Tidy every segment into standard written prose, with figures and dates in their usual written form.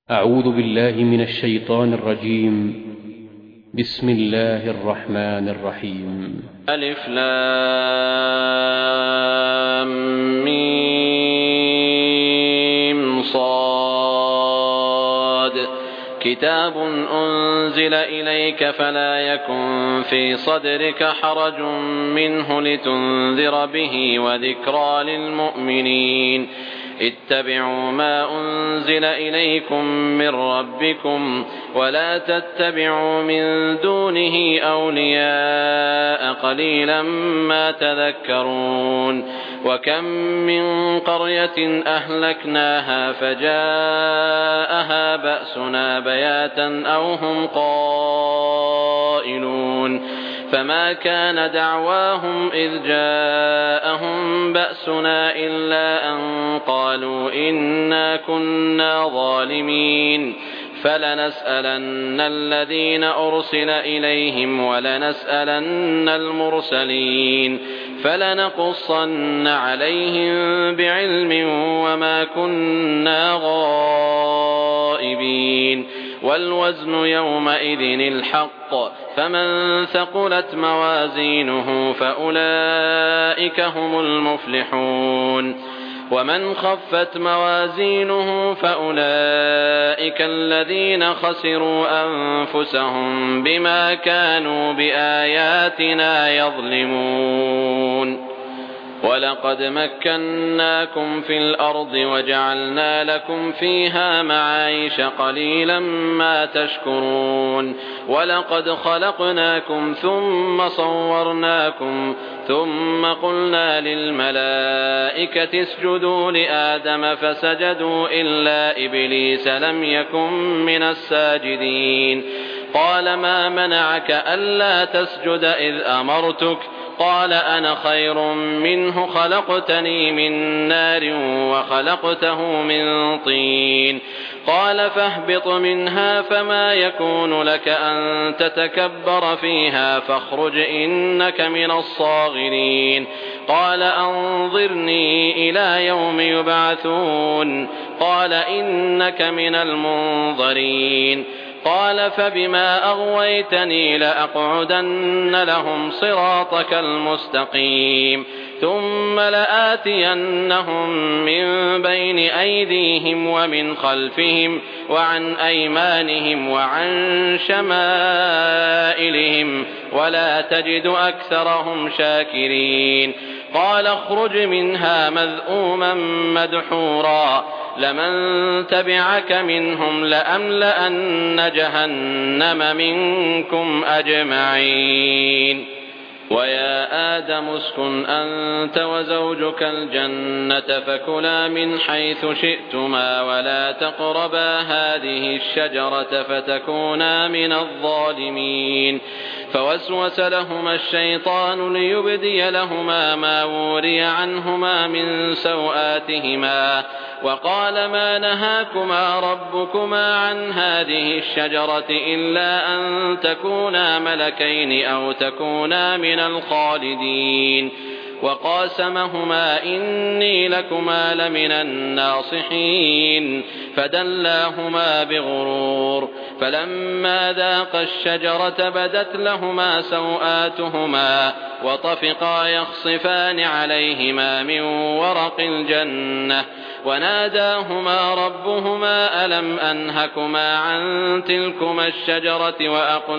أعوذ بالله من الشيطان الرجيم. بسم الله الرحمن الرحيم. ألف لام ميم صاد كتاب أنزل إليك فلا يكن في صدرك حرج منه لتنذر به وذكرى للمؤمنين. اتبعوا ما أنزل إليكم من ربكم ولا تتبعوا من دونه أولياء قليلا ما تذكرون. وكم من قرية أهلكناها فجاءها بأسنا بياتا أو هم قائلون فما كان دعواهم إذ جاءهم بأسنا إلا أن قالوا إنا كنا ظالمين. فلنسألن الذين أرسل إليهم ولنسألن المرسلين فلنقصن عليهم بعلم وما كنا غائبين. والوزن يومئذ الحق فمن ثقلت موازينه فأولئك هم المفلحون ومن خفت موازينه فأولئك الذين خسروا أنفسهم بما كانوا بآياتنا يظلمون. ولقد مكناكم في الأرض وجعلنا لكم فيها معايش قليلا ما تشكرون. ولقد خلقناكم ثم صورناكم ثم قلنا للملائكة اسجدوا لآدم فسجدوا إلا إبليس لم يكن من الساجدين. قال ما منعك ألا تسجد إذ أمرتك؟ قال أنا خير منه خلقتني من نار وخلقته من طين. قال فاهبط منها فما يكون لك أن تتكبر فيها فاخرج إنك من الصاغرين. قال أنظرني إلى يوم يبعثون. قال إنك من المنظرين. قال فبما أغويتني لأقعدن لهم صراطك المستقيم ثم لآتينهم من بين أيديهم ومن خلفهم وعن أيمانهم وعن شمائلهم ولا تجد أكثرهم شاكرين. قال اخرج منها مذءوما مدحورا لمن تبعك منهم لأملأن جهنم منكم أجمعين. ويا آدم اسكن أنت وزوجك الجنة فكلا من حيث شئتما ولا تقربا هذه الشجرة فتكونا من الظالمين. فوسوس لهما الشيطان ليبدي لهما ما وري عنهما من سوآتهما وقال ما نهاكما ربكما عن هذه الشجرة إلا أن تكونا ملكين أو تكونا من الخالدين. وقاسمهما إني لكما لمن الناصحين فدلاهما بغرور. فلما ذاقا الشجرة بدت لهما سوآتهما وطفقا يخصفان عليهما من ورق الجنة وناداهما ربهما ألم أنهكما عن تلكما الشجرة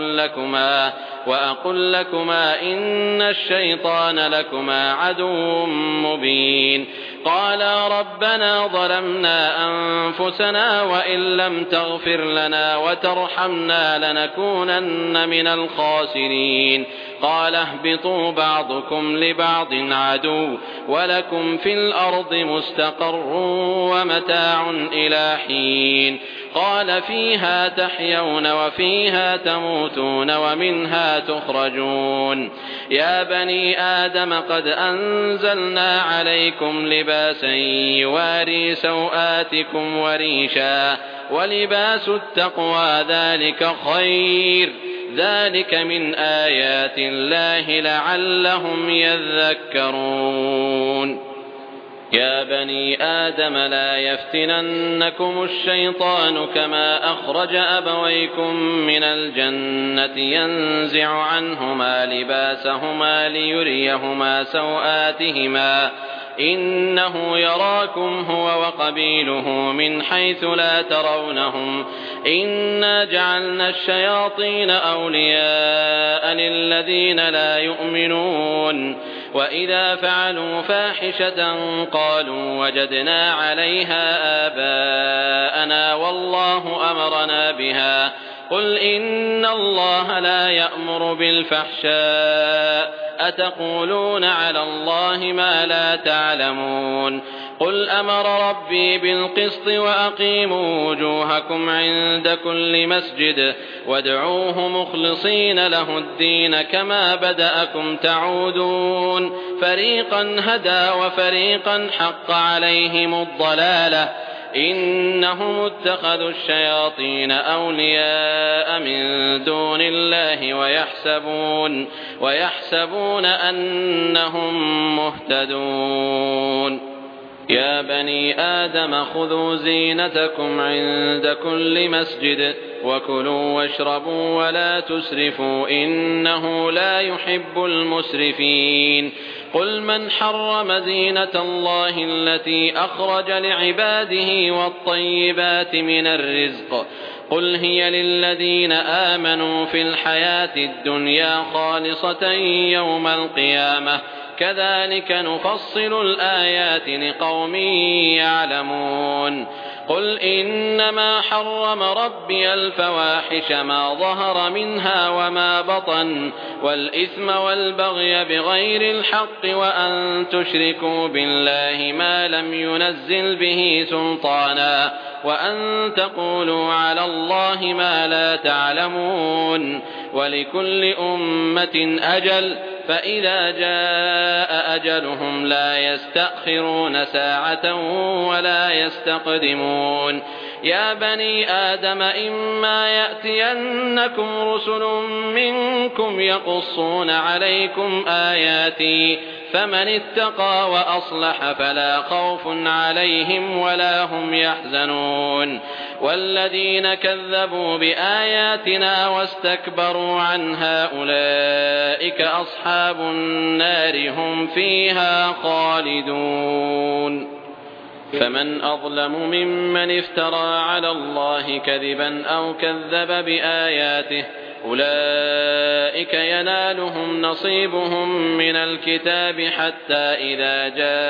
وأقل لكما إن الشيطان لكما عدو مبين. قالا ربنا ظلمنا أنفسنا وإن لم تغفر لنا وترحمنا لنكونن من الخاسرين. قال اهبطوا بعضكم لبعض عدو ولكم في الأرض مستقر ومتاع إلى حين. قال فيها تحيون وفيها تموتون ومنها تخرجون. يا بني آدم قد أنزلنا عليكم لباسا يواري سوآتكم وريشا ولباس التقوى ذلك خير ذلك من آيات الله لعلهم يذكرون. يا بني آدم لا يفتننكم الشيطان كما أخرج أبويكم من الجنة ينزع عنهما لباسهما ليريهما سوآتهما إنه يراكم هو وقبيله من حيث لا ترونهم إنا جعلنا الشياطين أولياء للذين لا يؤمنون وإذا فعلوا فاحشة قالوا وجدنا عليها آباءنا والله أمرنا بها قل إن الله لا يأمر بالفحشاء أتقولون على الله ما لا تعلمون قل أمر ربي بالقسط وأقيموا وجوهكم عند كل مسجد وادعوه مخلصين له الدين كما بدأكم تعودون فريقا هدى وفريقا حق عليهم الضلالة إنهم اتخذوا الشياطين أولياء من دون الله ويحسبون أنهم مهتدون يا بني آدم خذوا زينتكم عند كل مسجد وكلوا واشربوا ولا تسرفوا إنه لا يحب المسرفين قل من حرم زينة الله التي أخرج لعباده والطيبات من الرزق قل هي للذين آمنوا في الحياة الدنيا خالصة يوم القيامة كذلك نفصل الآيات لقوم يعلمون قل إنما حرم ربي الفواحش ما ظهر منها وما بطن والإثم والبغي بغير الحق وأن تشركوا بالله ما لم ينزل به سلطانا وأن تقولوا على الله ما لا تعلمون ولكل أمة أجل فإذا جاء أجلهم لا يستأخرون ساعة ولا يستقدمون يا بني آدم إما يأتينكم رسل منكم يقصون عليكم آياتي فمن اتقى وأصلح فلا خوف عليهم ولا هم يحزنون والذين كذبوا بآياتنا واستكبروا عنها أولئك أصحاب النار هم فيها خالدون فمن أظلم ممن افترى على الله كذبا أو كذب بآياته أولئك ينالهم نصيبهم من الكتاب حتى إذا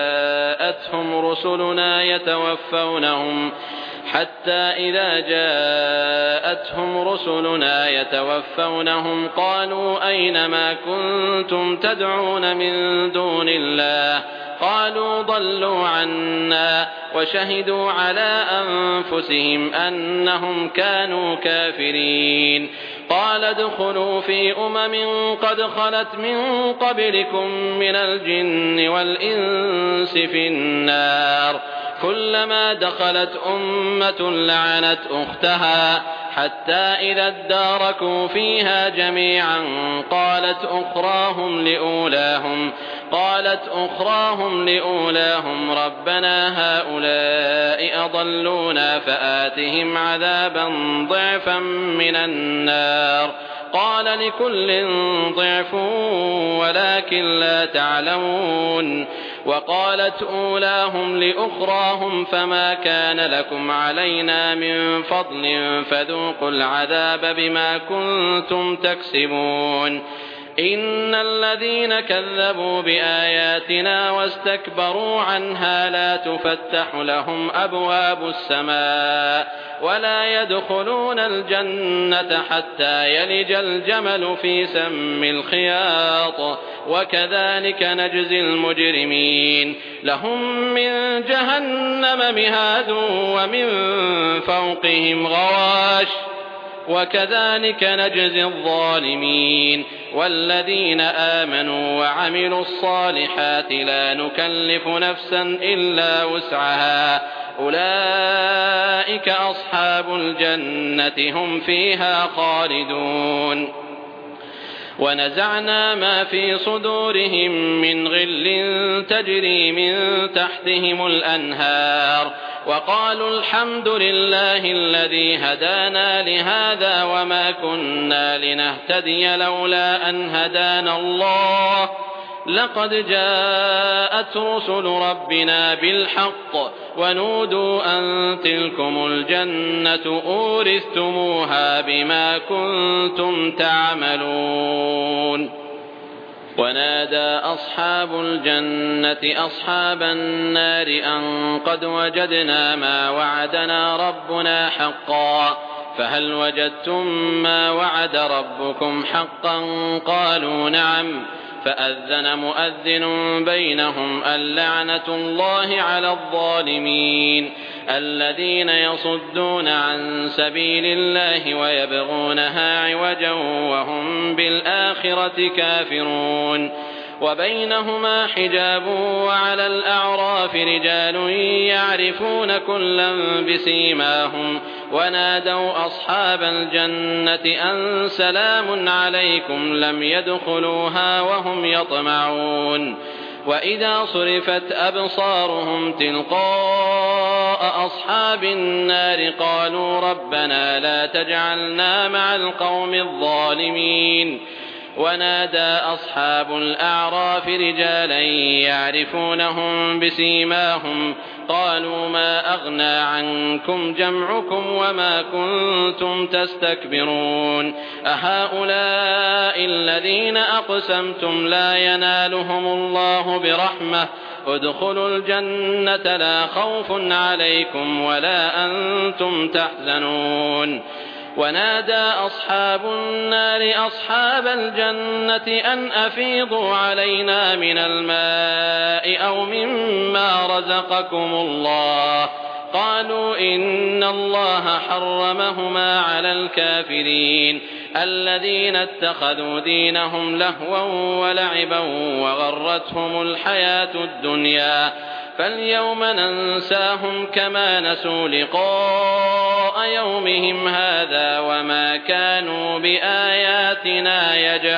جاءتهم رسلنا يتوفونهم قالوا أين ما كنتم تدعون من دون الله قالوا ضلوا عنا وشهدوا على أنفسهم أنهم كانوا كافرين قال ادخلوا في قد خلت من قبلكم من الجن والإنس في النار كلما دخلت أمة لعنت أختها حتى إذا اداركوا فيها جميعا قالت أخراهم لأولاهم ربنا هؤلاء أضلونا فآتهم عذابا ضعفا من النار قال لكل ضعف ولكن لا تعلمون وقالت أولاهم لأخراهم فما كان لكم علينا من فضل فذوقوا العذاب بما كنتم تكسبون إن الذين كذبوا بآياتنا واستكبروا عنها لا تفتح لهم أبواب السماء ولا يدخلون الجنة حتى يلج الجمل في سم الخياط وكذلك نجزي المجرمين لهم من جهنم مهاد ومن فوقهم غواش وكذلك نجزي الظالمين والذين آمنوا وعملوا الصالحات لا نكلف نفسا إلا وسعها أولئك أصحاب الجنة هم فيها خالدون ونزعنا ما في صدورهم من غل تجري من تحتهم الأنهار وقالوا الحمد لله الذي هدانا لهذا وما كنا لنهتدي لولا أن هدانا الله لقد جاءت رسل ربنا بالحق ونودوا أن تلكم الجنة أورثتموها بما كنتم تعملون. ونادى أصحاب الجنة أصحاب النار أن قد وجدنا ما وعدنا ربنا حقا فهل وجدتم ما وعد ربكم حقا قالوا نعم فأذن مؤذن بينهم اللعنة الله على الظالمين الذين يصدون عن سبيل الله ويبغونها عوجا وهم بالآخرة كافرون. وبينهما حجاب وعلى الأعراف رجال يعرفون كلا بسيماهم ونادوا أصحاب الجنة أن سلام عليكم لم يدخلوها وهم يطمعون. وإذا صرفت أبصارهم تلقاء أصحاب النار قالوا ربنا لا تجعلنا مع القوم الظالمين. ونادى أصحاب الأعراف رجالا يعرفونهم بسيماهم قالوا ما أغنى عنكم جمعكم وما كنتم تستكبرون أهؤلاء الذين أقسمتم لا ينالهم الله برحمة ادخلوا الجنة لا خوف عليكم ولا أنتم تحزنون. ونادى أصحاب النار أصحاب الجنة أن أفيضوا علينا من الماء أو مما رزقكم الله قالوا إن الله حرمهما على الكافرين الذين اتخذوا دينهم لهوا ولعبا وغرتهم الحياة الدنيا فاليوم ننساهم كما نسوا لقاء يومهم هذا وما كانوا بآياتنا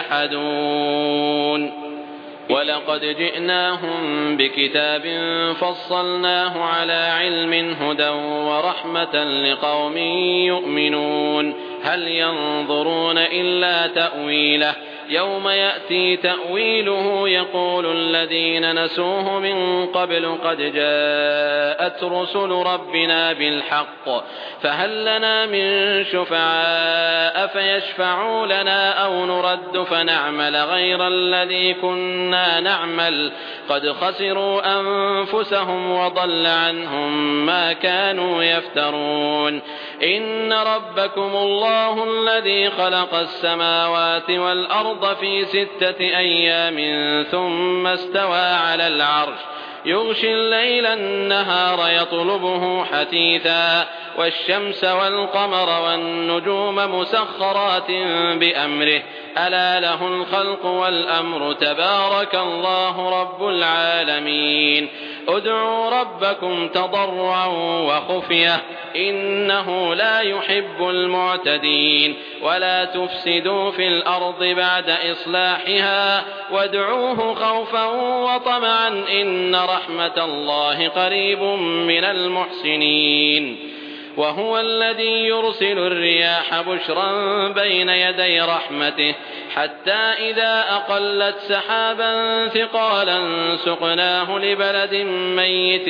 يجحدون. ولقد جئناهم بكتاب فصلناه على علم هدى ورحمة لقوم يؤمنون هل ينظرون إلا تأويله يوم يأتي تأويله يقول الذين نسوه من قبل قد جاءت رسل ربنا بالحق فهل لنا من شفعاء فيشفعوا لنا أو نرد فنعمل غير الذي كنا نعمل قد خسروا أنفسهم وضل عنهم ما كانوا يفترون. إن ربكم الله الذي خلق السماوات والأرض في 6 أيام ثم استوى على العرش يغشي الليل النهار يطلبه حثيثا والشمس والقمر والنجوم مسخرات بأمره ألا له الخلق والأمر تبارك الله رب العالمين. ادعوا ربكم تضرعا وخفية إنه لا يحب المعتدين ولا تفسدوا في الأرض بعد إصلاحها وادعوه خوفا وطمعا إن رحمة الله قريب من المحسنين. وهو الذي يرسل الرياح بشرا بين يدي رحمته حتى إذا أقلت سحابا ثقالا سقناه لبلد ميت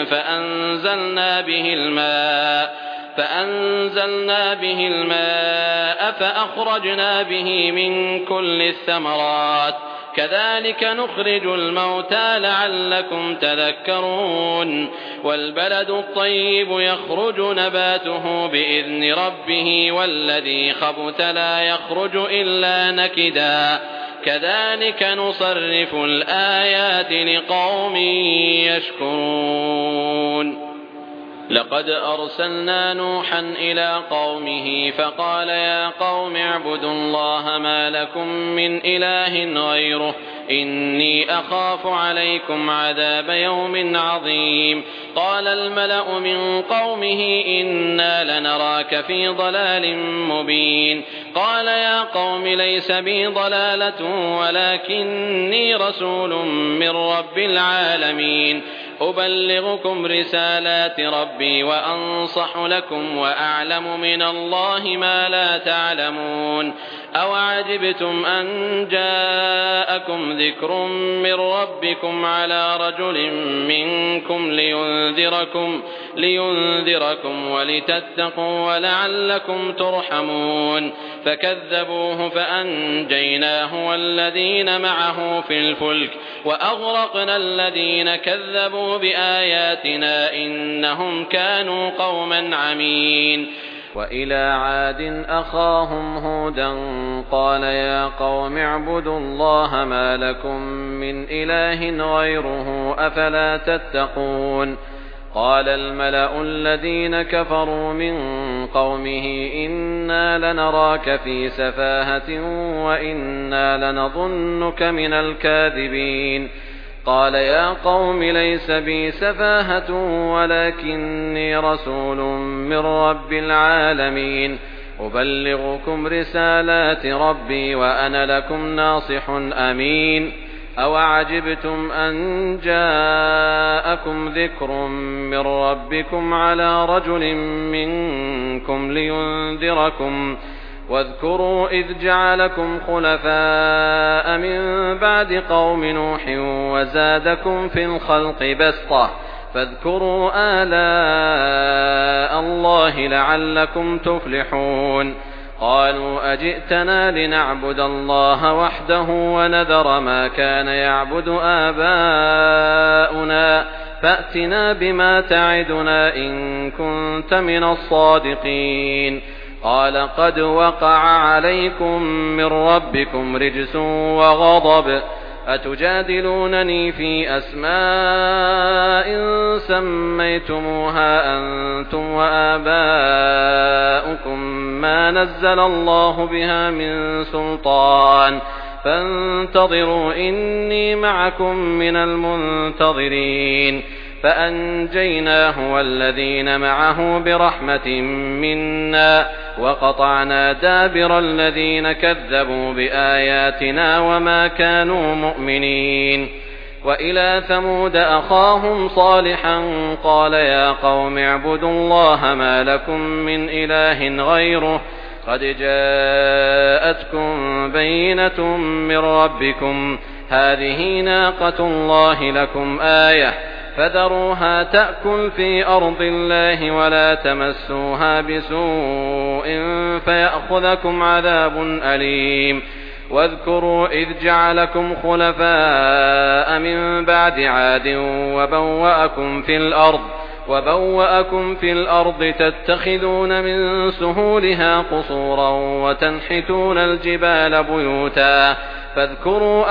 فأنزلنا به الماء فأخرجنا به من كل الثمرات كذلك نخرج الموتى لعلكم تذكرون. والبلد الطيب يخرج نباته بإذن ربه والذي خبث لا يخرج إلا نكدا كذلك نصرف الآيات لقوم يشكرون. لقد أرسلنا نوحا إلى قومه فقال يا قوم اعبدوا الله ما لكم من إله غيره إني أخاف عليكم عذاب يوم عظيم. قال الملأ من قومه إنا لنراك في ضلال مبين قال يا قوم ليس بي ضلالة ولكني رسول من رب العالمين أبلغكم رسالات ربي وأنصح لكم وأعلم من الله ما لا تعلمون أوعجبتم أن جاءكم ذكر من ربكم على رجل منكم لينذركم ولتتقوا ولعلكم ترحمون فكذبوه فأنجيناه والذين معه في الفلك وأغرقنا الذين كذبوا بآياتنا إنهم كانوا قوما عمين وإلى عاد أخاهم هودا قال يا قوم اعبدوا الله ما لكم من إله غيره أفلا تتقون قال الملأ الذين كفروا من قومه إنا لنراك في سفاهة وإنا لنظنك من الكاذبين قال يا قوم ليس بي سفاهة ولكني رسول من رب العالمين أبلغكم رسالات ربي وأنا لكم ناصح أمين أوعجبتم أن جاءكم ذكر من ربكم على رجل منكم لينذركم واذكروا إذ جعلكم خلفاء من بعد قوم نوح وزادكم في الخلق بسطة فاذكروا آلاء الله لعلكم تفلحون قالوا أجئتنا لنعبد الله وحده ونذر ما كان يعبد آباؤنا فأتنا بما تعدنا إن كنت من الصادقين قال قد وقع عليكم من ربكم رجس وغضب أتجادلونني في أسماء سميتموها أنتم وآباؤكم ما نزل الله بها من سلطان فانتظروا إني معكم من المنتظرين فأنجيناه والذين معه برحمة منا وقطعنا دابر الذين كذبوا بآياتنا وما كانوا مؤمنين وإلى ثمود أخاهم صالحا قال يا قوم اعبدوا الله ما لكم من إله غيره قد جاءتكم بينة من ربكم هذه ناقة الله لكم آية فذروها تأكل في أرض الله ولا تمسوها بسوء فيأخذكم عذاب أليم واذكروا إذ جعلكم خلفاء من بعد عاد وبوأكم في الأرض تتخذون من سهولها قصورا وتنحتون الجبال بيوتا فاذكروا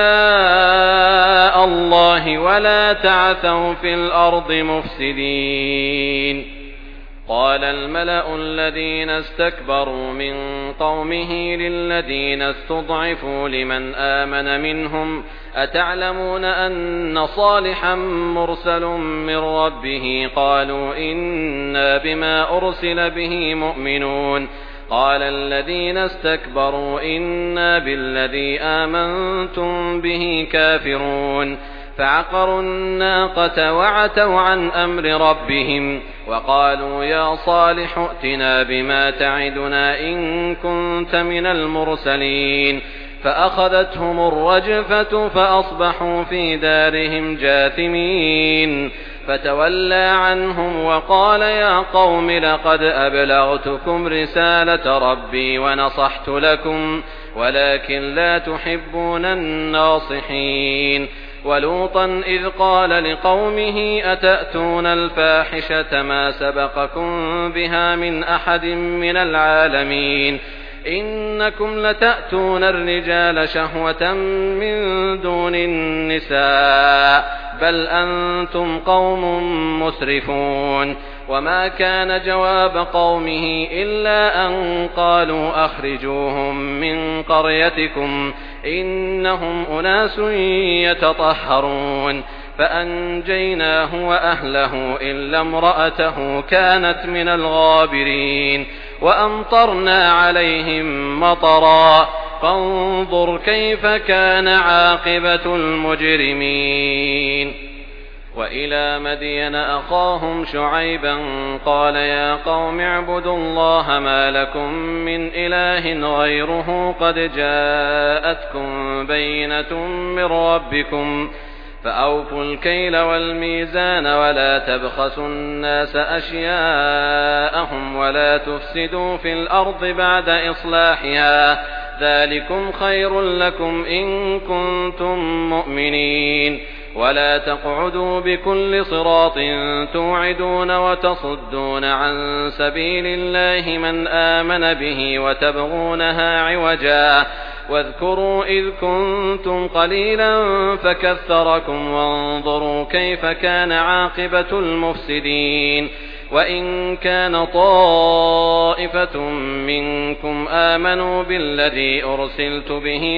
آلاء الله ولا تعثوا في الأرض مفسدين قال الملأ الذين استكبروا من قومه للذين استضعفوا لمن آمن منهم أتعلمون أن صالحا مرسل من ربه قالوا إنا بما أرسل به مؤمنون قال الذين استكبروا إنا بالذي آمنتم به كافرون فعقروا الناقة وعتوا عن أمر ربهم وقالوا يا صالح ائتنا بما تعدنا إن كنت من المرسلين فأخذتهم الرجفة فأصبحوا في دارهم جاثمين فتولى عنهم وقال يا قوم لقد أبلغتكم رسالة ربي ونصحت لكم ولكن لا تحبون الناصحين ولوطا إذ قال لقومه أتأتون الفاحشة ما سبقكم بها من أحد من العالمين إنكم لتأتون الرجال شهوة من دون النساء بل أنتم قوم مسرفون وما كان جواب قومه إلا أن قالوا أخرجوهم من قريتكم إنهم أناس يتطهرون فأنجيناه وأهله إلا امرأته كانت من الغابرين وأمطرنا عليهم مطرا فانظر كيف كان عاقبة المجرمين. وإلى مدين أخاهم شعيبا قال يا قوم اعبدوا الله ما لكم من إله غيره قد جاءتكم بينة من ربكم فأوفوا الكيل والميزان ولا تبخسوا الناس أشياءهم ولا تفسدوا في الأرض بعد إصلاحها ذلكم خير لكم إن كنتم مؤمنين. ولا تقعدوا بكل صراط توعدون وتصدون عن سبيل الله من آمن به وتبغونها عوجا واذكروا إذ كنتم قليلا فكثركم وانظروا كيف كان عاقبة المفسدين. وإن كان طائفة منكم آمنوا بالذي أرسلت به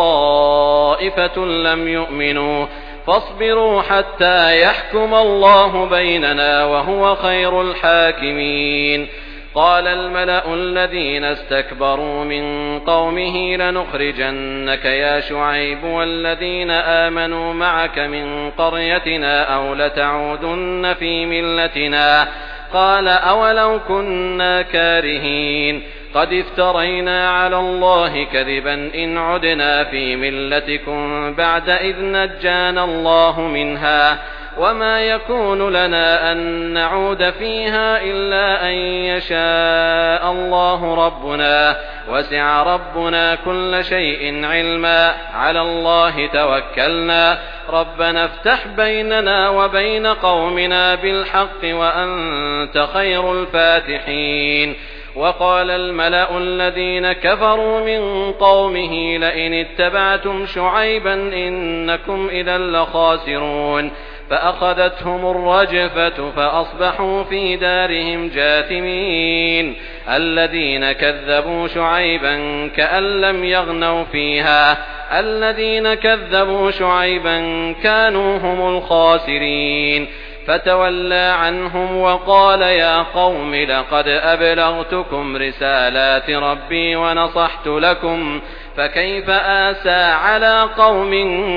وطائفة لم يؤمنوا فاصبروا حتى يحكم الله بيننا وهو خير الحاكمين. قال الملأ الذين استكبروا من قومه لنخرجنك يا شعيب والذين آمنوا معك من قريتنا أو لتعودن في ملتنا قال أولو كنا كارهين قد افترينا على الله كذبا إن عدنا في ملتكم بعد إذ نجانا الله منها وما يكون لنا أن نعود فيها إلا أن يشاء الله ربنا وسع ربنا كل شيء علما على الله توكلنا ربنا افتح بيننا وبين قومنا بالحق وأنت خير الفاتحين. وقال الملأ الذين كفروا من قومه لئن اتبعتم شعيبا إنكم إذا لخاسرون فأخذتهم الرجفة فأصبحوا في دارهم جاثمين. الذين كذبوا شعيبا كأن لم يغنوا فيها الذين كذبوا شعيبا كانوا هم الخاسرين. فتولى عنهم وقال يا قوم لقد أبلغتكم رسالات ربي ونصحت لكم فكيف آسى على قوم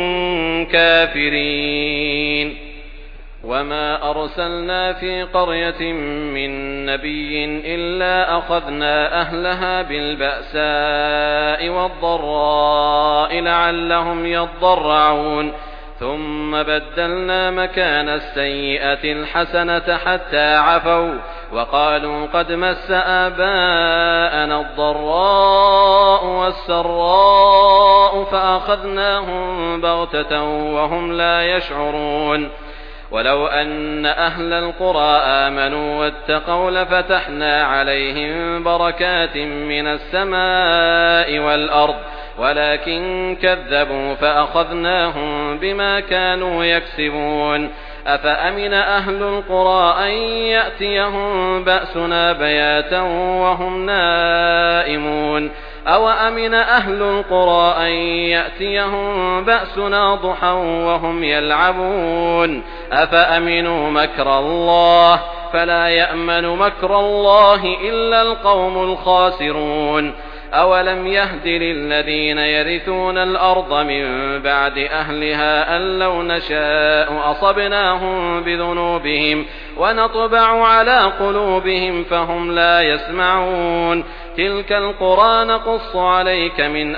كافرين. وما أرسلنا في قرية من نبي إلا أخذنا أهلها بالبأساء والضراء لعلهم يضرعون ثم بدلنا مكان السيئة الحسنة حتى عفوا وقالوا قد مس آباءنا الضراء والسراء فأخذناهم بغتة وهم لا يشعرون. ولو أن أهل القرى آمنوا واتقوا لفتحنا عليهم بركات من السماء والأرض ولكن كذبوا فأخذناهم بما كانوا يكسبون. أفأمن أهل القرى أن يأتيهم بأسنا بياتا وهم نائمون أو أمن أهل القرى أن يأتيهم بأسنا ضحى وهم يلعبون أفأمنوا مكر الله فلا يأمن مكر الله إلا القوم الخاسرون. أولم يهد للذين يرثون الأرض من بعد أهلها أن لو نشاء أصبناهم بذنوبهم ونطبع على قلوبهم فهم لا يسمعون. تلك القرى نقص عليك من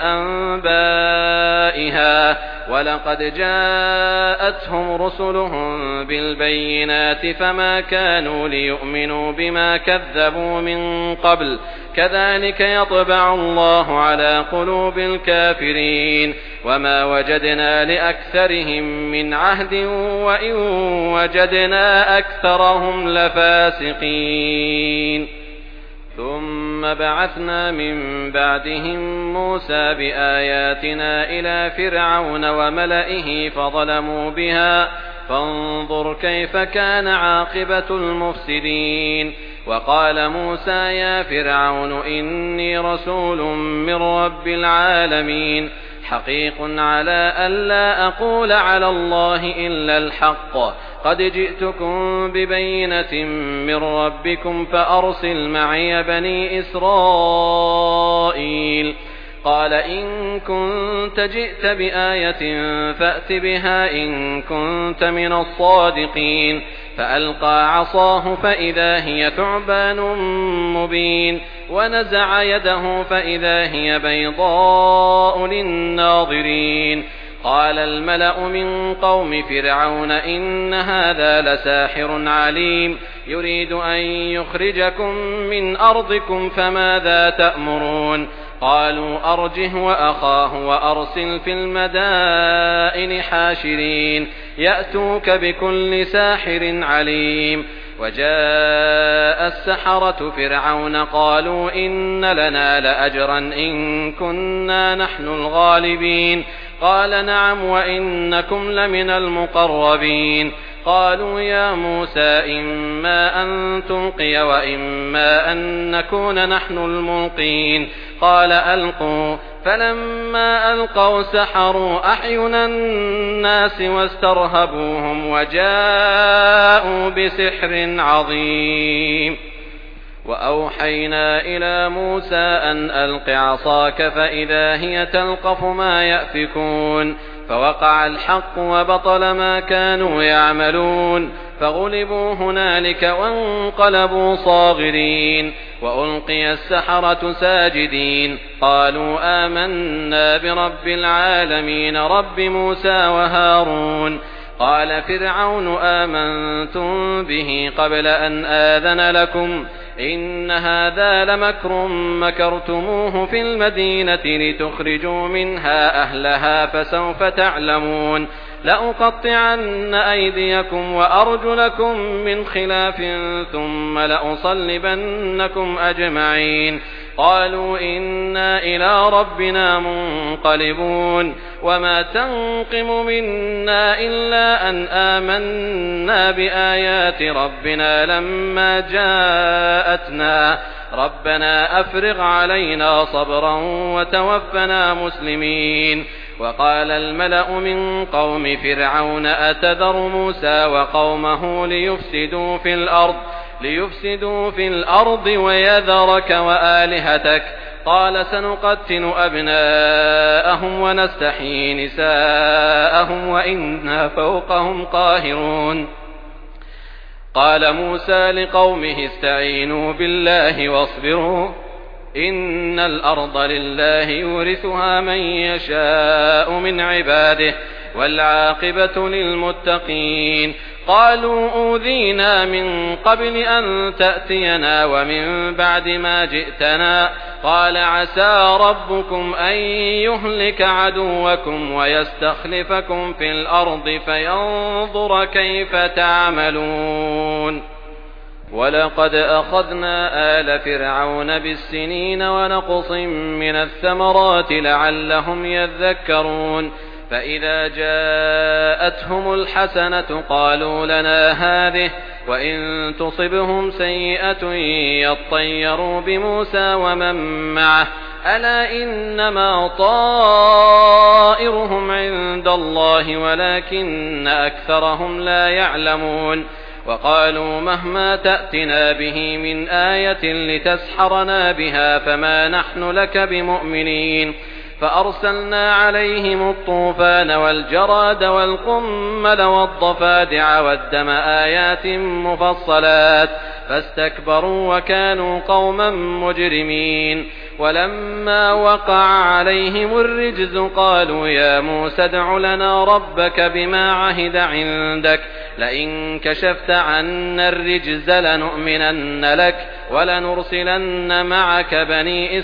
أنبائها ولقد جاءتهم رسلهم بالبينات فما كانوا ليؤمنوا بما كذبوا من قبل كذلك يطبع الله على قلوب الكافرين. وما وجدنا لأكثرهم من عهد وإن وجدنا أكثرهم لفاسقين. ثم بعثنا من بعدهم موسى بآياتنا إلى فرعون وملئه فظلموا بها فانظر كيف كان عاقبة المفسدين. وقال موسى يا فرعون إني رسول من رب العالمين حقيق على ألا أقول على الله إلا الحق قد جئتكم ببينة من ربكم فأرسل معي بني إسرائيل. قال إن كنت جئت بآية فأت بها إن كنت من الصادقين. فألقى عصاه فإذا هي ثعبان مبين ونزع يده فإذا هي بيضاء للناظرين. قال الملأ من قوم فرعون إن هذا لساحر عليم يريد أن يخرجكم من أرضكم فماذا تأمرون؟ قالوا أرجه وأخاه وأرسل في المدائن حاشرين يأتوك بكل ساحر عليم. وجاء السحرة فرعون قالوا إن لنا لأجرا إن كنا نحن الغالبين. قال نعم وإنكم لمن المقربين. قالوا يا موسى إما أن تلقي وإما أن نكون نحن الملقين. قال ألقوا. فلما ألقوا سحروا أعين الناس واسترهبوهم وجاءوا بسحر عظيم. وأوحينا إلى موسى أن ألق عصاك فإذا هي تلقف ما يأفكون. فوقع الحق وبطل ما كانوا يعملون فغلبوا هنالك وانقلبوا صاغرين. وألقي السحرة ساجدين قالوا آمنا برب العالمين رب موسى وهارون. قال فرعون آمنتم به قبل أن آذن لكم إن هذا لمكر مكرتموه في المدينة لتخرجوا منها أهلها فسوف تعلمون. لأقطعن أيديكم وأرجلكم من خلاف ثم لأصلبنكم أجمعين. قالوا إنا إلى ربنا منقلبون. وما تنقم منا إلا أن آمنا بآيات ربنا لما جاءتنا ربنا أفرغ علينا صبرا وتوفنا مسلمين. وقال الملأ من قوم فرعون أتذر موسى وقومه ليفسدوا في الأرض ويذرك وآلهتك. قال سنقتل أبناءهم ونستحيي نساءهم وإنا فوقهم قاهرون. قال موسى لقومه استعينوا بالله واصبروا إن الأرض لله يورثها من يشاء من عباده والعاقبة للمتقين. قالوا أوذينا من قبل أن تأتينا ومن بعد ما جئتنا. قال عسى ربكم أن يهلك عدوكم ويستخلفكم في الأرض فينظر كيف تعملون. ولقد أخذنا آل فرعون بالسنين ونقص من الثمرات لعلهم يذكرون. فإذا جاءتهم الحسنة قالوا لنا هذه وإن تصبهم سيئة يطيروا بموسى ومن معه ألا إنما طائرهم عند الله ولكن أكثرهم لا يعلمون. وقالوا مهما تأتنا به من آية لتسحرنا بها فما نحن لك بمؤمنين. فأرسلنا عليهم الطوفان والجراد والقمل والضفادع والدم آيات مفصلات فاستكبروا وكانوا قوما مجرمين. ولما وقع عليهم الرجز قالوا يا موسى ادع لنا ربك بما عهد عندك لئن كشفت عنا الرجز لنؤمنن لك ولنرسلن معك بني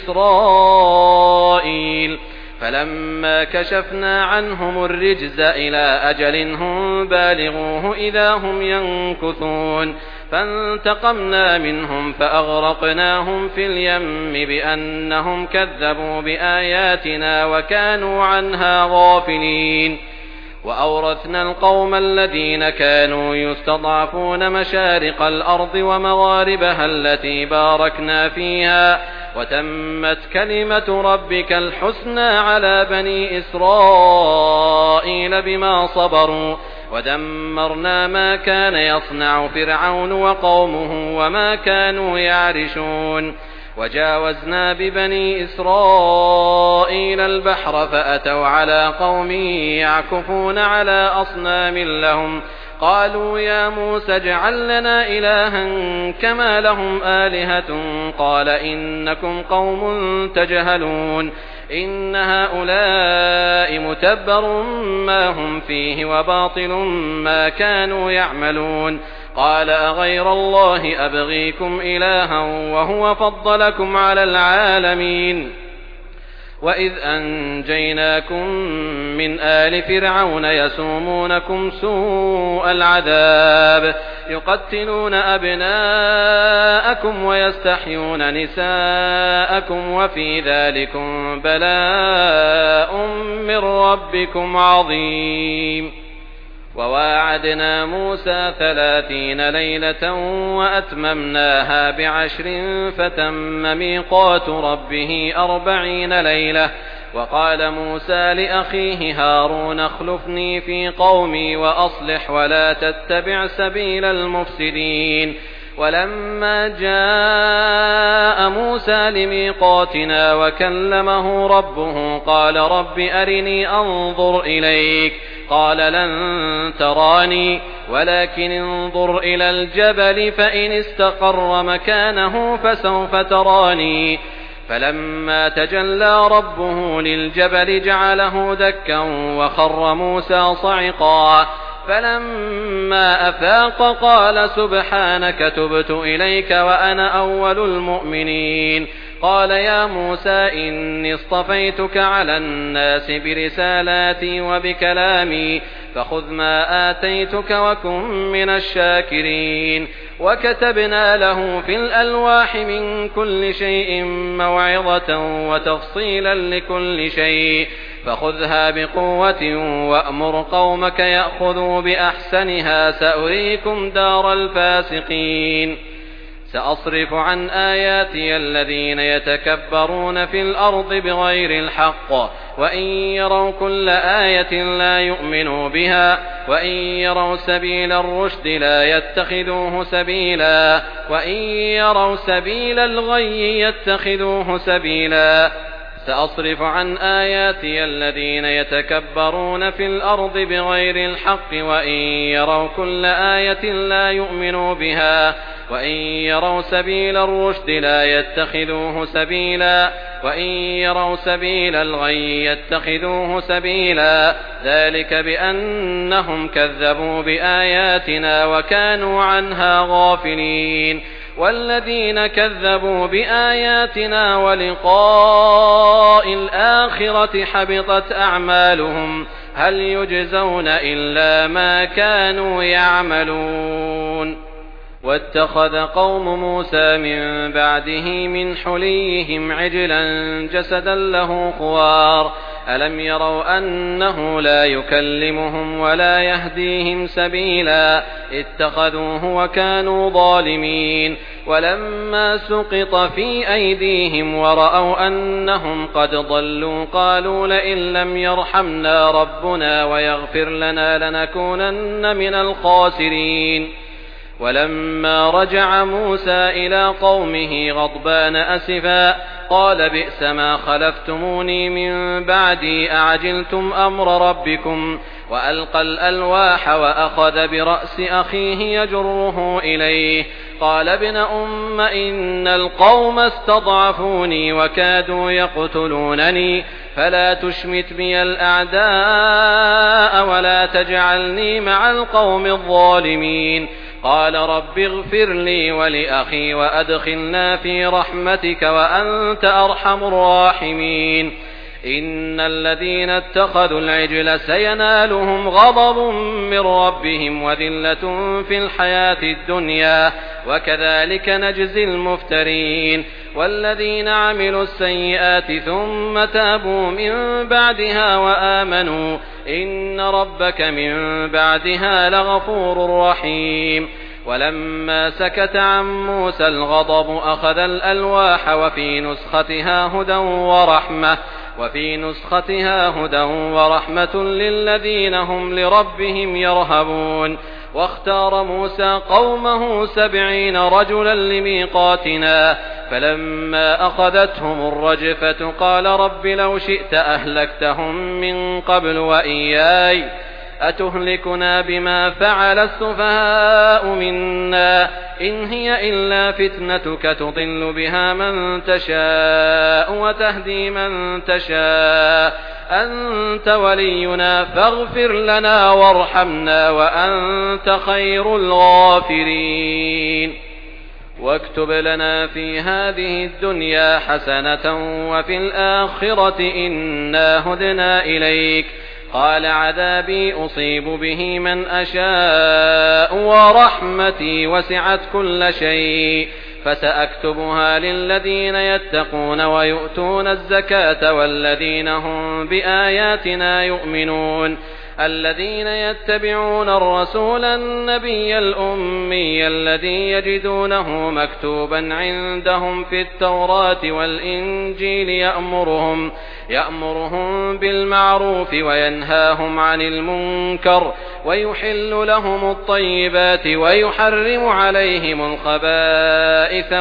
إسرائيل. فلما كشفنا عنهم الرجز إلى أجل هم بالغوه إذا هم ينكثون. فانتقمنا منهم فأغرقناهم في اليم بأنهم كذبوا بآياتنا وكانوا عنها غافلين. وأورثنا القوم الذين كانوا يستضعفون مشارق الأرض ومغاربها التي باركنا فيها وتمت كلمة ربك الحسنى على بني إسرائيل بما صبروا ودمرنا ما كان يصنع فرعون وقومه وما كانوا يعرشون وجاوزنا ببني إسرائيل البحر فأتوا على قوم يعكفون على أصنام لهم قالوا يا موسى اجعل لنا إلها كما لهم آلهة قال إنكم قوم تجهلون إن هؤلاء متبر ما هم فيه وباطل ما كانوا يعملون قال أغير الله أبغيكم إلها وهو فضلكم على العالمين وإذ أنجيناكم من آل فرعون يسومونكم سوء العذاب يقتلون أبناءكم ويستحيون نساءكم وفي ذلكم بلاء من ربكم عظيم وواعدنا موسى 30 ليلة وأتممناها ب10 فتم ميقات ربه 40 ليلة وقال موسى لأخيه هارون اخلفني في قومي وأصلح ولا تتبع سبيل المفسدين ولما جاء موسى لميقاتنا وكلمه ربه قال رب أرني أنظر إليك قال لن تراني ولكن انظر إلى الجبل فإن استقر مكانه فسوف تراني فلما تجلى ربه للجبل جعله دكا وخر موسى صعقا فلما أفاق قال سبحانك تبت إليك وأنا أول المؤمنين قال يا موسى إني اصطفيتك على الناس برسالاتي وبكلامي فخذ ما آتيتك وكن من الشاكرين وكتبنا له في الألواح من كل شيء موعظة وتفصيلا لكل شيء فخذها بقوة وأمر قومك يأخذوا بأحسنها سأريكم دار الفاسقين سأصرف عن آياتي الذين يتكبرون في الأرض بغير الحق وإن يروا كل آية لا يؤمنوا بها وإن يروا سبيل الرشد لا يتخذوه سبيلا وإن يروا سبيل الغي يتخذوه سبيلا سأصرف عن آياتي الذين يتكبرون في الأرض بغير الحق وإن يروا كل آية لا يؤمنوا بها وإن يروا سبيل الرشد لا يتخذوه سبيلا وإن يروا سبيل الغي يتخذوه سبيلا ذلك بأنهم كذبوا بآياتنا وكانوا عنها غافلين والذين كذبوا بآياتنا ولقاء الآخرة حبطت أعمالهم هل يجزون إلا ما كانوا يعملون واتخذ قوم موسى من بعده من حليهم عجلا جسدا له خوار ألم يروا أنه لا يكلمهم ولا يهديهم سبيلا اتخذوه وكانوا ظالمين ولما سقط في أيديهم ورأوا أنهم قد ضلوا قالوا لئن لم يرحمنا ربنا ويغفر لنا لنكونن من الخاسرين ولما رجع موسى إلى قومه غضبان أسفا قال بئس ما خلفتموني من بعدي أعجلتم أمر ربكم وألقى الألواح وأخذ برأس أخيه يجره إليه قال ابن أم إن القوم استضعفوني وكادوا يقتلونني فلا تشمت بي الأعداء ولا تجعلني مع القوم الظالمين قال رب اغفر لي ولأخي وأدخلنا في رحمتك وأنت أرحم الراحمين إن الذين اتخذوا العجل سينالهم غضب من ربهم وذلة في الحياة الدنيا وكذلك نجزي المفترين والذين عملوا السيئات ثم تابوا من بعدها وآمنوا إن ربك من بعدها لغفور رحيم ولما سكت عن موسى الغضب أخذ الألواح وفي نسختها هدى ورحمة وفي نسختها هدى ورحمة للذين هم لربهم يرهبون. واختار موسى قومه 70 رجلا لميقاتنا فلما أخذتهم الرجفة قال رب لو شئت أهلكتهم من قبل وإياي أتهلكنا بما فعل السفهاء منا إن هي إلا فتنتك تضل بها من تشاء وتهدي من تشاء أنت ولينا فاغفر لنا وارحمنا وأنت خير الغافرين. واكتب لنا في هذه الدنيا حسنة وفي الآخرة إنا هدنا إليك قال عذابي أصيب به من أشاء ورحمتي وسعت كل شيء فسأكتبها للذين يتقون ويؤتون الزكاة والذين هم بآياتنا يؤمنون الذين يتبعون الرسول النبي الأمي الذي يجدونه مكتوبا عندهم في التوراة والإنجيل يأمرهم بالمعروف وينهاهم عن المنكر ويحل لهم الطيبات ويحرم عليهم الخبائث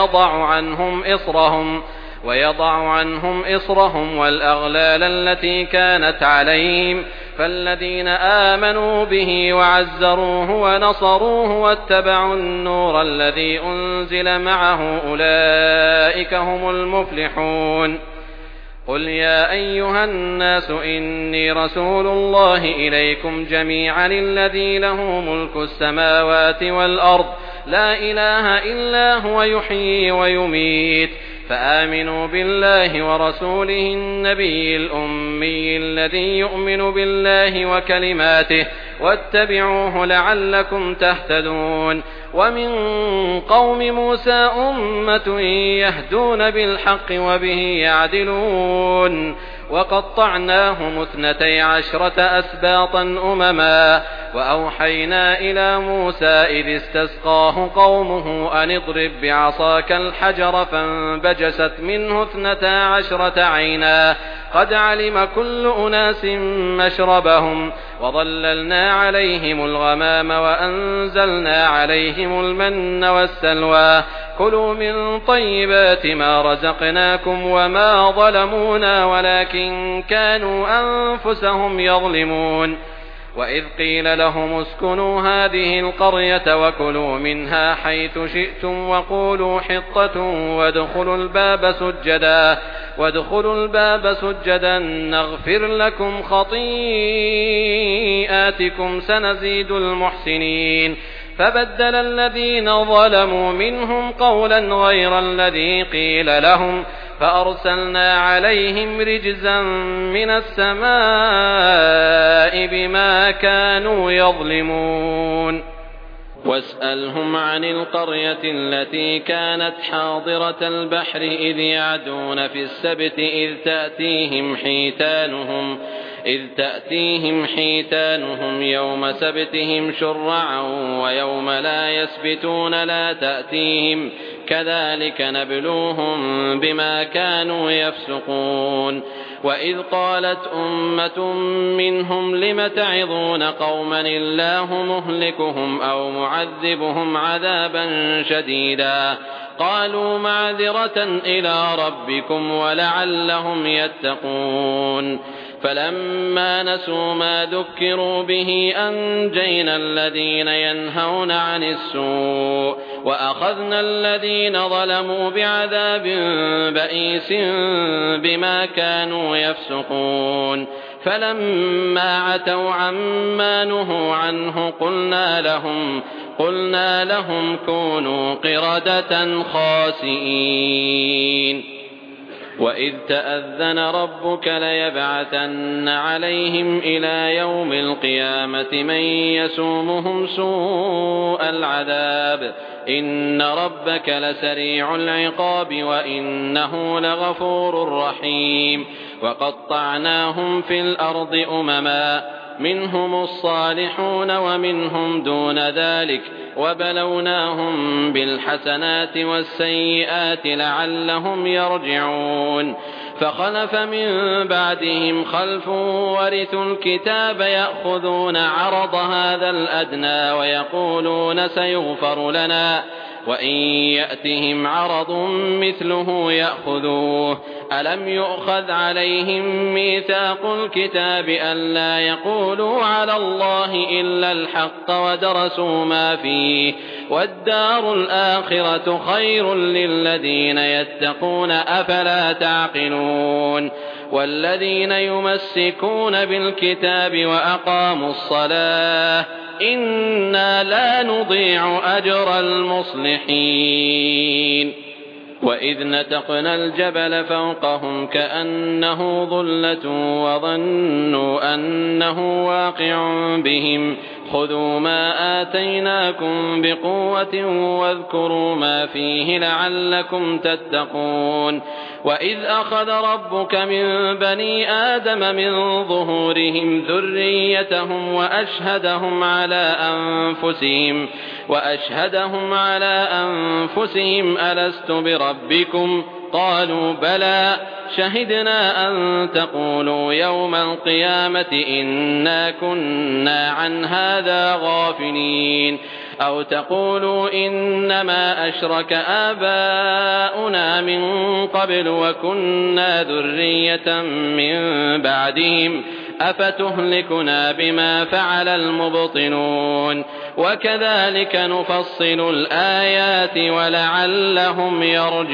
ويضع عنهم إصرهم والأغلال التي كانت عليهم فالذين آمنوا به وعزروه ونصروه واتبعوا النور الذي أنزل معه أولئك هم المفلحون. قل يا أيها الناس إني رسول الله إليكم جميعا الذي له ملك السماوات والأرض لا إله إلا هو يحيي ويميت فآمنوا بالله ورسوله النبي الأمي الذي يؤمن بالله وكلماته واتبعوه لعلكم تهتدون. ومن قوم موسى أمة يهدون بالحق وبه يعدلون وقطعناهم 12 أسباطا أمما وأوحينا إلى موسى إذ استسقاه قومه أن اضرب بعصاك الحجر فانبجست منه 12 عينا قد علم كل أناس مشربهم وظللنا عليهم الغمام وأنزلنا عليهم المن والسلوى كلوا من طيبات ما رزقناكم وما ظلمونا ولكن كانوا أنفسهم يظلمون. وإذ قيل لهم اسكنوا هذه القرية وكلوا منها حيث شئتم وقولوا حطة وادخلوا الباب سجدا نغفر لكم خطيئاتكم سنزيد المحسنين. فبدل الذين ظلموا منهم قولا غير الذي قيل لهم فأرسلنا عليهم رجزا من السماء بما كانوا يظلمون. واسألهم عن القرية التي كانت حاضرة البحر إذ يعدون في السبت إذ تأتيهم حيتانهم يوم سبتهم شرعا ويوم لا يسبتون لا تأتيهم كذلك نبلوهم بما كانوا يفسقون. وإذ قالت أمة منهم لم تعظون قوما الله مهلكهم أو معذبهم عذابا شديدا قالوا معذرة إلى ربكم ولعلهم يتقون. فلما نسوا ما ذكروا به أنجينا الذين ينهون عن السوء وأخذنا الذين ظلموا بعذاب بئيس بما كانوا يفسقون. فلما عتوا عما نهوا عنه قلنا لهم كونوا قردة خاسئين. وإذ تأذن ربك ليبعثن عليهم إلى يوم القيامة من يسومهم سوء العذاب إن ربك لسريع العقاب وإنه لغفور رحيم. وقطعناهم في الأرض أمما منهم الصالحون ومنهم دون ذلك وبلوناهم بالحسنات والسيئات لعلهم يرجعون. فخلف من بعدهم خلف ورثوا الكتاب يأخذون عرض هذا الأدنى ويقولون سيغفر لنا وإن يأتهم عرض مثله يأخذوه ألم يؤخذ عليهم ميثاق الكتاب ألا يقولوا على الله إلا الحق ودرسوا ما فيه والدار الآخرة خير للذين يتقون أفلا تعقلون والذين يمسكون بالكتاب وأقاموا الصلاة إنا لا نضيع أجر المصلحين وإذ نتقنا الجبل فوقهم كأنه ظلة وظنوا أنه واقع بهم خذوا ما آتيناكم بقوة واذكروا ما فيه لعلكم تتقون وإذ أخذ ربك من بني آدم من ظهورهم ذريتهم وأشهدهم على أنفسهم ألست بربكم قالوا بلى شهدنا أن تقولوا يوم القيامة إنا كنا عن هذا غافلين أو تقولوا إنما أشرك آباؤنا من قبل وكنا ذرية من بعدهم أفتهلكنا بما فعل المبطلون وكذلك نفصل الآيات ولعلهم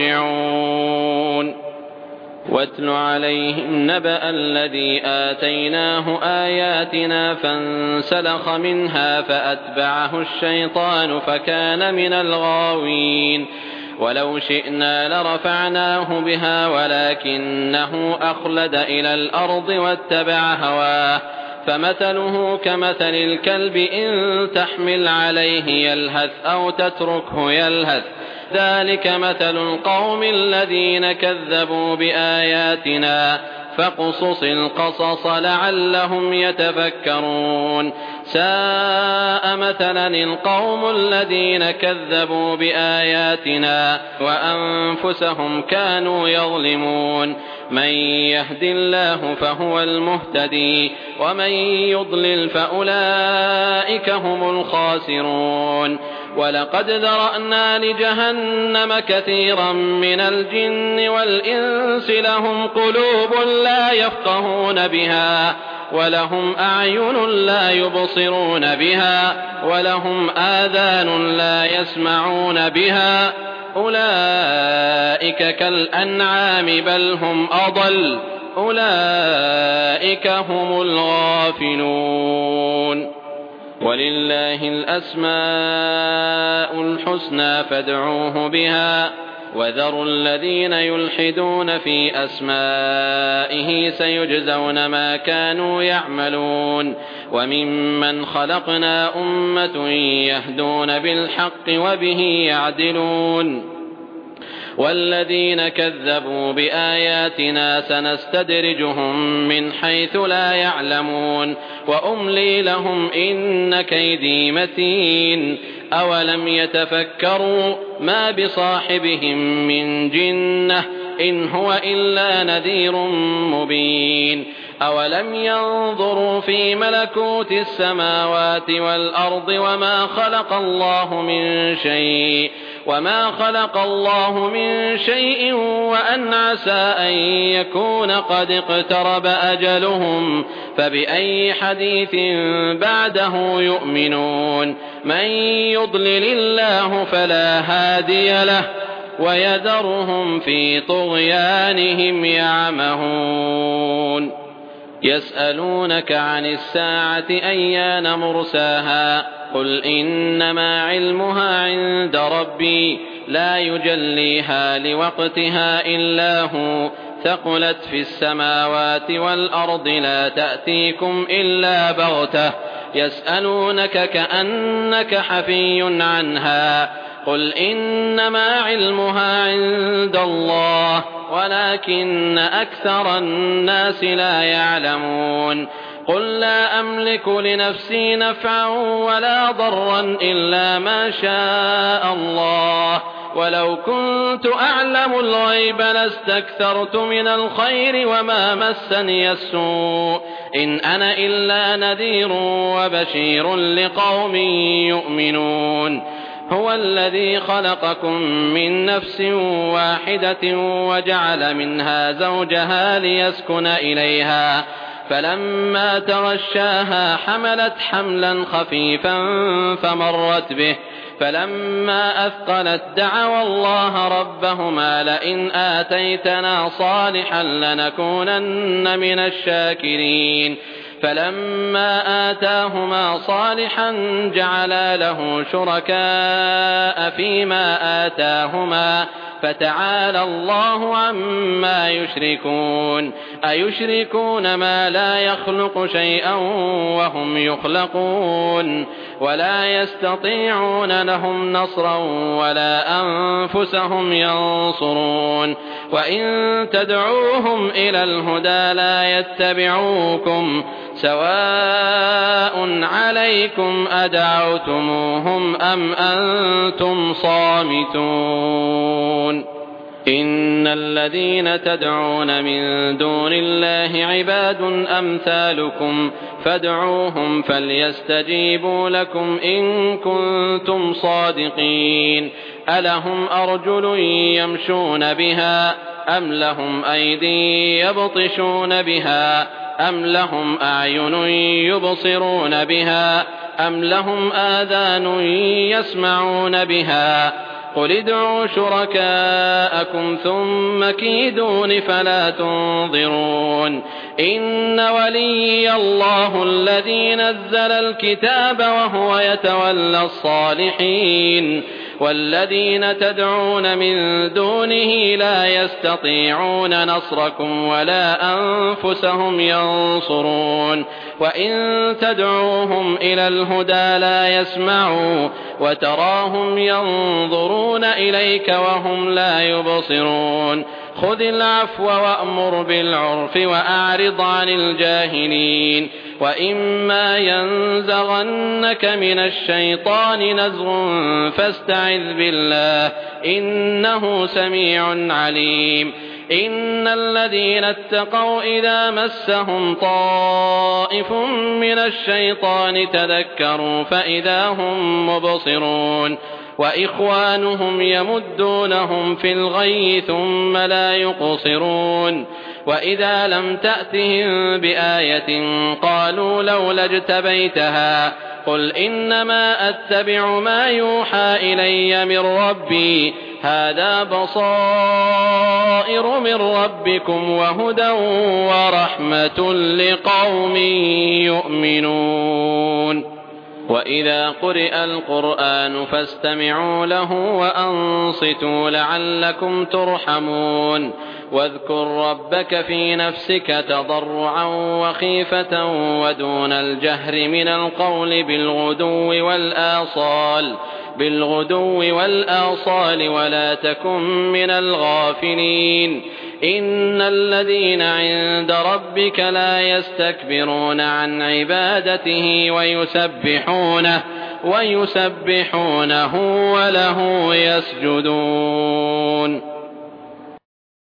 يرجعون واتل عليهم نبأ الذي آتيناه آياتنا فانسلخ منها فأتبعه الشيطان فكان من الغاوين ولو شئنا لرفعناه بها ولكنه أخلد إلى الأرض واتبع هواه فمثله كمثل الكلب إن تحمل عليه يلهث أو تتركه يلهث ذلك مثل القوم الذين كذبوا بآياتنا فاقصص القصص لعلهم يتفكرون ساء مثلا القوم الذين كذبوا بآياتنا وأنفسهم كانوا يظلمون من يهد الله فهو المهتدي ومن يضلل فأولئك هم الخاسرون ولقد ذرأنا لجهنم كثيرا من الجن والإنس لهم قلوب لا يفقهون بها ولهم أعين لا يبصرون بها ولهم آذان لا يسمعون بها أولئك كالأنعام بل هم أضل أولئك هم الغافلون ولله الأسماء الحسنى فادعوه بها وذروا الذين يلحدون في أسمائه سيجزون ما كانوا يعملون وممن خلقنا أمة يهدون بالحق وبه يعدلون والذين كذبوا بآياتنا سنستدرجهم من حيث لا يعلمون وأملي لهم إن كيدي متين أولم يتفكروا ما بصاحبهم من جنة إن هو إلا نذير مبين أولم ينظروا في ملكوت السماوات والأرض وما خلق الله من شيء وأن عسى أن يكون قد اقترب أجلهم فبأي حديث بعده يؤمنون من يضلل الله فلا هادي له ويذرهم في طغيانهم يعمهون يسألونك عن الساعة أيان مرساها قل إنما علمها عند ربي لا يجليها لوقتها إلا هو ثقلت في السماوات والأرض لا تأتيكم إلا بغتة يسألونك كأنك حفي عنها قل إنما علمها عند الله ولكن أكثر الناس لا يعلمون قل لا أملك لنفسي نفعا ولا ضرا إلا ما شاء الله ولو كنت أعلم الغيب لاستكثرت من الخير وما مسني السوء إن أنا إلا نذير وبشير لقوم يؤمنون هو الذي خلقكم من نفس واحدة وجعل منها زوجها ليسكن إليها فلما تغشاها حملت حملا خفيفا فمرت به فلما أثقلت دعوا الله ربهما لئن آتيتنا صالحا لنكونن من الشاكرين فلما آتاهما صالحا جعلا له شركاء فيما آتاهما فتعالى الله عما يشركون أيشركون ما لا يخلق شيئا وهم يخلقون ولا يستطيعون لهم نصرا ولا أنفسهم ينصرون وإن تدعوهم إلى الهدى لا يتبعوكم سواء عليكم أدعوتموهم أم أنتم صامتون إن الذين تدعون من دون الله عباد أمثالكم فادعوهم فليستجيبوا لكم إن كنتم صادقين ألهم أرجل يمشون بها أم لهم أيدي يبطشون بها أم لهم أعين يبصرون بها أم لهم آذان يسمعون بها قل ادعوا شركاءكم ثم كيدون فلا تنظرون إن ولي الله الذي نزل الكتاب وهو يتولى الصالحين والذين تدعون من دونه لا يستطيعون نصركم ولا أنفسهم ينصرون وإن تدعوهم إلى الهدى لا يسمعوا وتراهم ينظرون إليك وهم لا يبصرون خذ العفو وأمر بالعرف وأعرض عن الجاهلين وإما ينزغنك من الشيطان نزغ فاستعذ بالله إنه سميع عليم إن الذين اتقوا إذا مسهم طائف من الشيطان تذكروا فإذا هم مبصرون وإخوانهم يمدونهم في الغي ثم لا يقصرون وإذا لم تأتهم بآية قالوا لولا اجتبيتها قل إنما أتبع ما يوحى إلي من ربي هذا بصائر من ربكم وهدى ورحمة لقوم يؤمنون وإذا قرئ القرآن فاستمعوا له وأنصتوا لعلكم ترحمون واذكر ربك في نفسك تضرعا وخيفة ودون الجهر من القول بالغدو والآصال ولا تكن من الغافلين إن الذين عند ربك لا يستكبرون عن عبادته ويسبحونه وله يسجدون